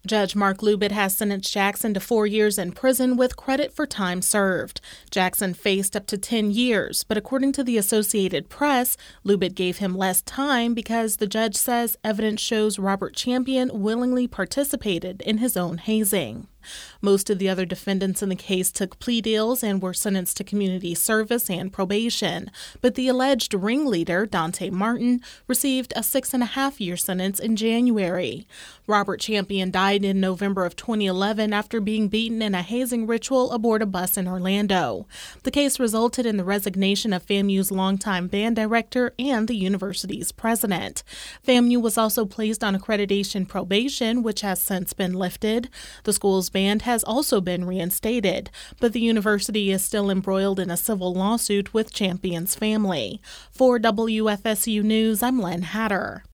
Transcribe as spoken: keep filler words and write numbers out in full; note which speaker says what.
Speaker 1: Judge Mark Lubit has sentenced Jackson to four years in prison with credit for time served. Jackson faced up to ten years, but according to the Associated Press, Lubit gave him less time because the judge says evidence shows Robert Champion willingly participated in his own hazing. Most of the other defendants in the case took plea deals and were sentenced to community service and probation, but the alleged ringleader, Dante Martin, received a six-and-a-half-year sentence in January. Robert Champion died in November of twenty eleven after being beaten in a hazing ritual aboard a bus in Orlando. The case resulted in the resignation of FAMU's longtime band director and the university's president. FAMU was also placed on accreditation probation, which has since been lifted. The school's band has also been reinstated, but the university is still embroiled in a civil lawsuit with Champion's family. For W F S U News, I'm Len Hatter.